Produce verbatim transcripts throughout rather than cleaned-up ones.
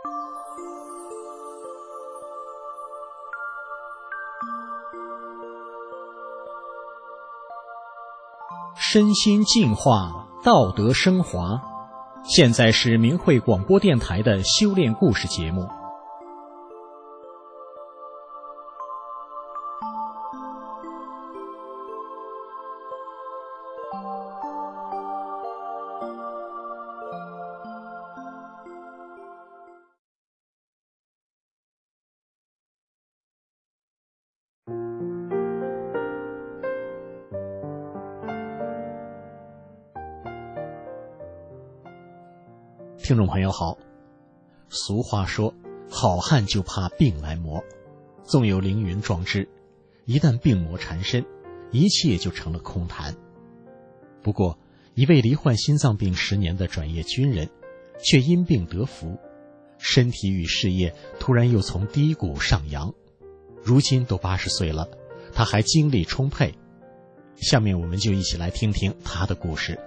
身心净化，道德升华。现在是明慧广播电台的修炼故事节目。听众朋友好，俗话说，好汉就怕病来磨，纵有凌云壮志，一旦病魔缠身，一切就成了空谈。不过，一位罹患心脏病十年的转业军人，却因病得福，身体与事业突然又从低谷上扬，如今都八十岁了，他还精力充沛。下面我们就一起来听听他的故事。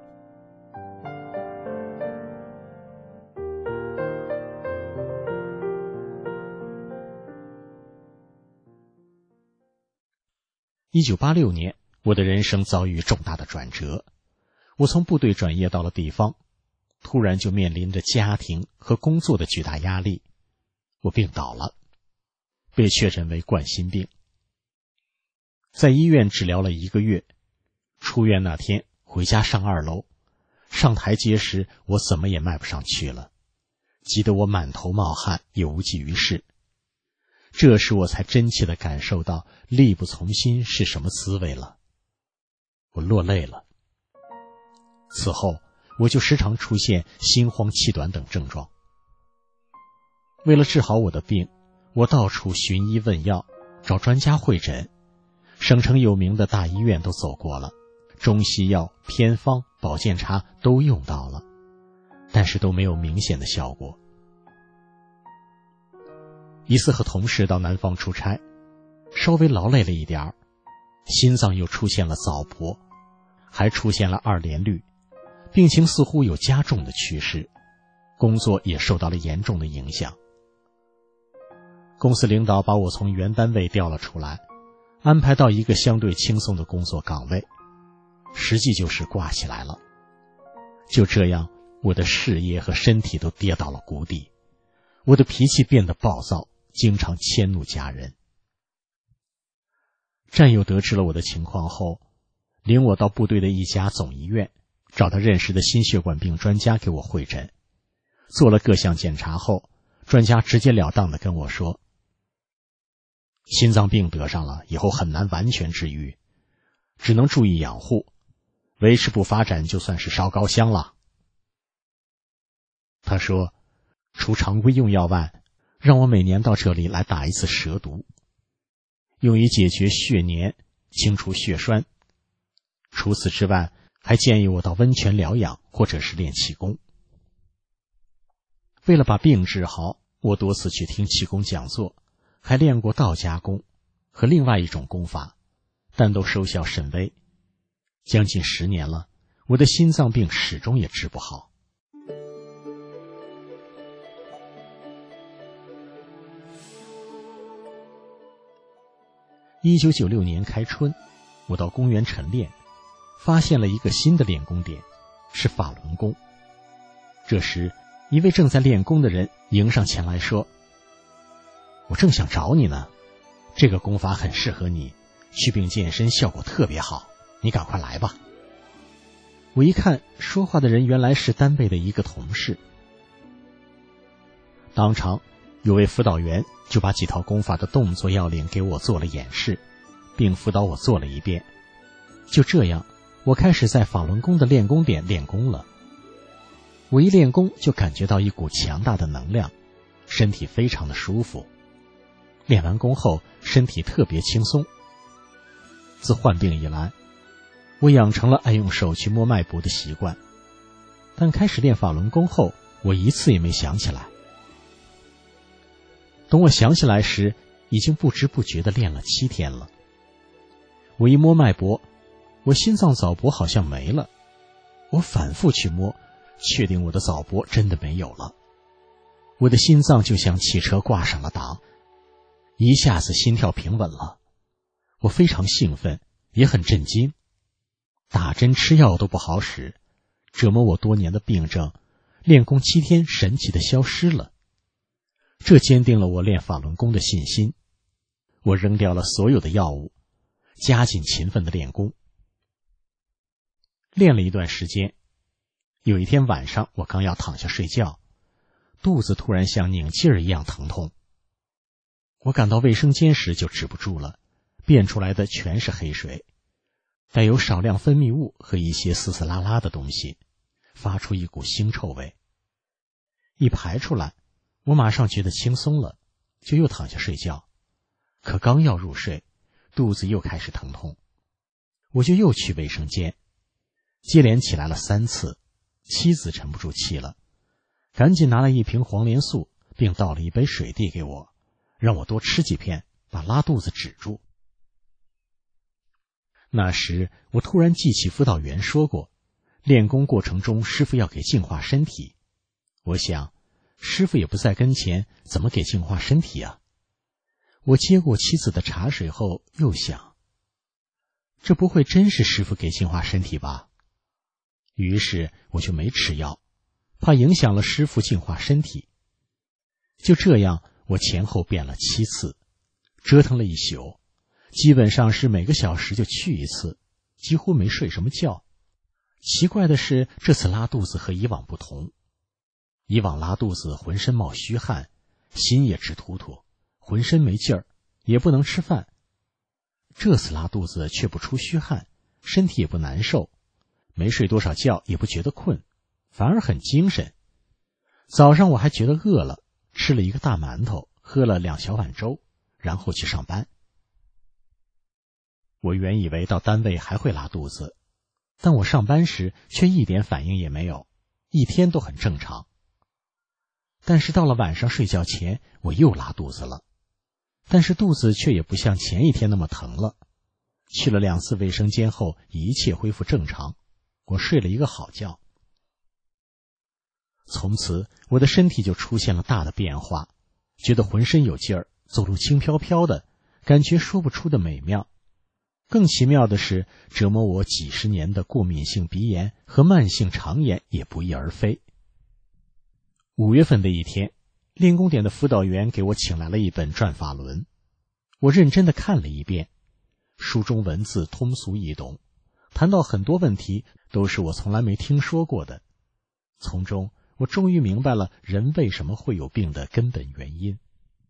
一九八六年，我的人生遭遇重大的转折。我从部队转业到了地方，突然就面临着家庭和工作的巨大压力。我病倒了，被确诊为冠心病。在医院治疗了一个月，出院那天回家上二楼，上台阶时我怎么也迈不上去了，急得我满头冒汗，也无济于事。这时我才真切地感受到力不从心是什么滋味了，我落泪了。此后我就时常出现心慌气短等症状。为了治好我的病，我到处寻医问药，找专家会诊，省城有名的大医院都走过了，中西药、偏方、保健茶都用到了，但是都没有明显的效果。一次和同事到南方出差，稍微劳累了一点儿，心脏又出现了早搏，还出现了二联律，病情似乎有加重的趋势，工作也受到了严重的影响。公司领导把我从原单位调了出来，安排到一个相对轻松的工作岗位，实际就是挂起来了。就这样，我的事业和身体都跌到了谷底，我的脾气变得暴躁，经常迁怒家人。战友得知了我的情况后，领我到部队的一家总医院，找他认识的心血管病专家给我会诊。做了各项检查后，专家直截了当地跟我说，心脏病得上了以后很难完全治愈，只能注意养护，维持不发展就算是烧高香了。他说，除常规用药外，让我每年到这里来打一次蛇毒，用于解决血粘，清除血栓。除此之外，还建议我到温泉疗养或者是练气功。为了把病治好，我多次去听气功讲座，还练过道家功和另外一种功法，但都收效甚微。将近十年了，我的心脏病始终也治不好。一九九六年开春，我到公园晨练，发现了一个新的练功点，是法轮功。这时，一位正在练功的人迎上前来说，我正想找你呢，这个功法很适合你，祛病健身效果特别好，你赶快来吧。我一看，说话的人原来是单位的一个同事。当场有位辅导员就把几套功法的动作要领给我做了演示，并辅导我做了一遍。就这样，我开始在法轮功的练功点练功了。我一练功就感觉到一股强大的能量，身体非常的舒服。练完功后，身体特别轻松。自患病以来，我养成了爱用手去摸脉搏的习惯，但开始练法轮功后，我一次也没想起来。等我想起来时，已经不知不觉地练了七天了。我一摸脉搏，我心脏早搏好像没了。我反复去摸，确定我的早搏真的没有了。 我的心脏就像汽车挂上了档，一下子心跳平稳了。我非常兴奋，也很震惊。打针吃药都不好使，折磨我多年的病症，练功七天神奇地消失了。这坚定了我练法轮功的信心。我扔掉了所有的药物，加紧勤奋的练功。练了一段时间，有一天晚上，我刚要躺下睡觉，肚子突然像拧劲儿一样疼痛。我赶到卫生间时就止不住了，便出来的全是黑水，带有少量分泌物和一些丝丝拉拉的东西，发出一股腥臭味。一排出来，我马上觉得轻松了，就又躺下睡觉。可刚要入睡，肚子又开始疼痛，我就又去卫生间，接连起来了三次。妻子沉不住气了，赶紧拿了一瓶黄连素，并倒了一杯水递给我，让我多吃几片，把拉肚子止住。那时我突然记起辅导员说过，练功过程中师傅要给净化身体。我想，师傅也不在跟前，怎么给净化身体啊？我接过妻子的茶水后，又想，这不会真是师傅给净化身体吧？于是我就没吃药，怕影响了师傅净化身体。就这样，我前后变了七次，折腾了一宿，基本上是每个小时就去一次，几乎没睡什么觉。奇怪的是，这次拉肚子和以往不同。以往拉肚子浑身冒虚汗，心也直突突，浑身没劲儿，也不能吃饭。这次拉肚子却不出虚汗，身体也不难受，没睡多少觉也不觉得困，反而很精神。早上我还觉得饿了，吃了一个大馒头，喝了两小碗粥，然后去上班。我原以为到单位还会拉肚子，但我上班时却一点反应也没有，一天都很正常。但是到了晚上睡觉前，我又拉肚子了，但是肚子却也不像前一天那么疼了。去了两次卫生间后，一切恢复正常，我睡了一个好觉。从此我的身体就出现了大的变化，觉得浑身有劲儿，走路轻飘飘的，感觉说不出的美妙。更奇妙的是，折磨我几十年的过敏性鼻炎和慢性肠炎也不翼而飞。五月份的一天，练功点的辅导员给我请来了一本《转法轮》，我认真地看了一遍，书中文字通俗易懂，谈到很多问题都是我从来没听说过的。从中我终于明白了人为什么会有病的根本原因。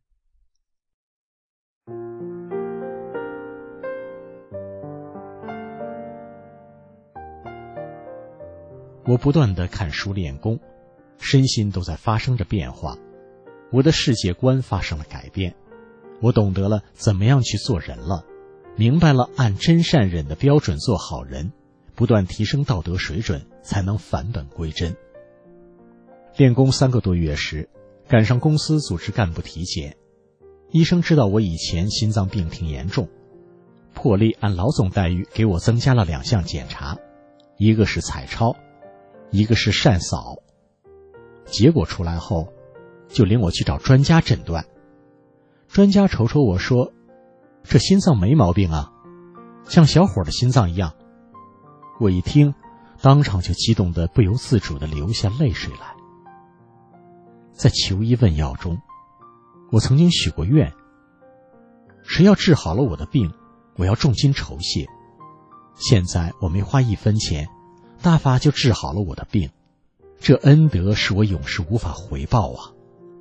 我不断地看书练功，身心都在发生着变化，我的世界观发生了改变，我懂得了怎么样去做人了，明白了按真善忍的标准做好人，不断提升道德水准，才能返本归真。练功三个多月时，赶上公司组织干部体检，医生知道我以前心脏病挺严重，破例按老总待遇给我增加了两项检查，一个是彩超，一个是颔扫。结果出来后，就领我去找专家诊断。专家瞅瞅我说，这心脏没毛病啊，像小伙的心脏一样。我一听，当场就激动得不由自主地流下泪水来。在求医问药中，我曾经许过愿，谁要治好了我的病，我要重金酬谢。现在我没花一分钱，大发就治好了我的病，这恩德是我永世无法回报啊！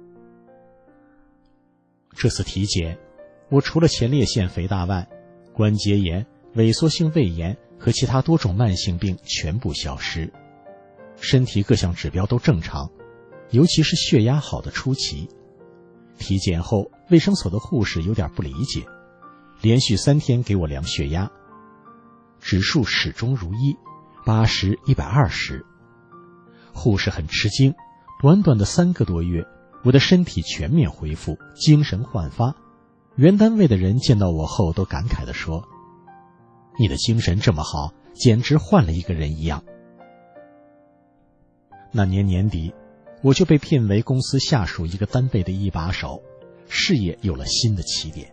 这次体检，我除了前列腺肥大外，关节炎、萎缩性胃炎和其他多种慢性病全部消失，身体各项指标都正常，尤其是血压好的出奇。体检后，卫生所的护士有点不理解，连续三天给我量血压，指数始终如一，八十、一百二十。护士很吃惊，短短的三个多月，我的身体全面恢复，精神焕发。原单位的人见到我后都感慨地说，你的精神这么好，简直换了一个人一样。那年年底， 我就被聘为公司下属一个单位的一把手，事业有了新的起点。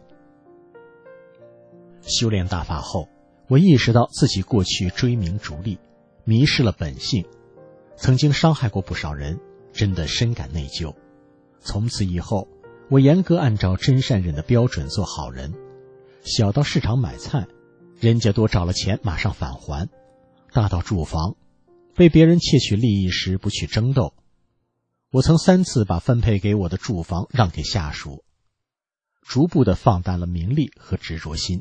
修炼大法后，我意识到自己过去追名逐利，迷失了本性，曾经伤害过不少人，真的深感内疚。从此以后，我严格按照真善忍的标准做好人，小到市场买菜，人家多找了钱马上返还；大到住房，被别人窃取利益时不去争斗。我曾三次把分配给我的住房让给下属，逐步地放淡了名利和执着心。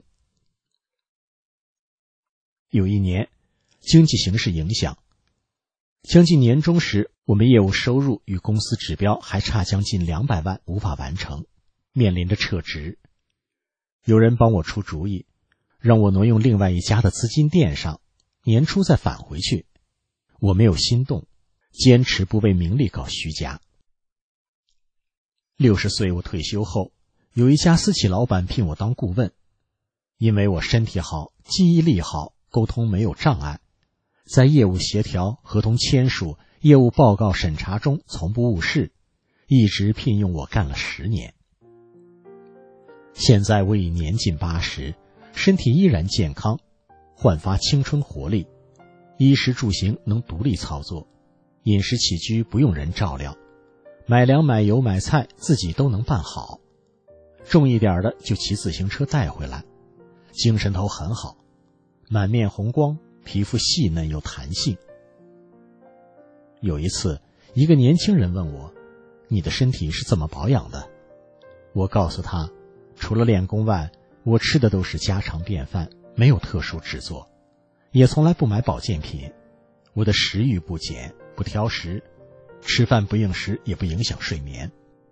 有一年，经济形势影响，将近年终时，我们业务收入与公司指标还差将近两百万无法完成，面临着撤职。有人帮我出主意，让我挪用另外一家的资金垫上，年初再返回去。我没有心动，坚持不为名利搞虚假。六十岁我退休后，有一家私企老板聘我当顾问，因为我身体好，记忆力好，沟通没有障碍，在业务协调、合同签署、业务报告审查中从不误事，一直聘用我干了十年。现在我已年近八十，身体依然健康，焕发青春活力，衣食住行能独立操作，饮食起居不用人照料，买粮买油买菜自己都能办好，重一点的就骑自行车带回来，精神头很好，满面红光，皮肤细嫩有弹性。有一次，一个年轻人问我，你的身体是怎么保养的？我告诉他，除了练功外，我吃的都是家常便饭，没有特殊制作，也从来不买保健品。我的食欲不减，不挑食，吃饭不应时也不影响睡眠。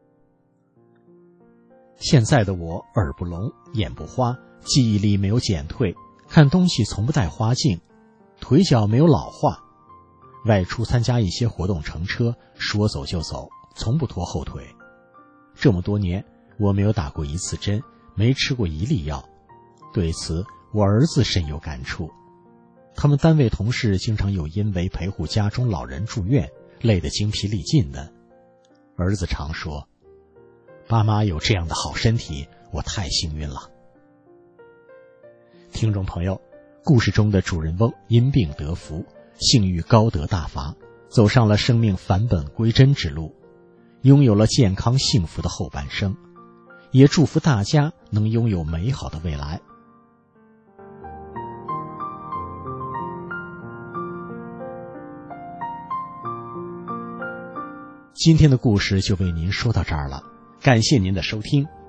现在的我耳不聋，眼不花，记忆力没有减退，看东西从不带花镜，腿脚没有老化，外出参加一些活动乘车，说走就走，从不拖后腿。这么多年，我没有打过一次针，没吃过一粒药。对此，我儿子深有感触。他们单位同事经常有因为陪护家中老人住院，累得精疲力尽的。儿子常说，爸妈有这样的好身体，我太幸运了。听众朋友，故事中的主人翁因病得福，幸遇高德大法，走上了生命返本归真之路，拥有了健康幸福的后半生，也祝福大家能拥有美好的未来。今天的故事就为您说到这儿了，感谢您的收听。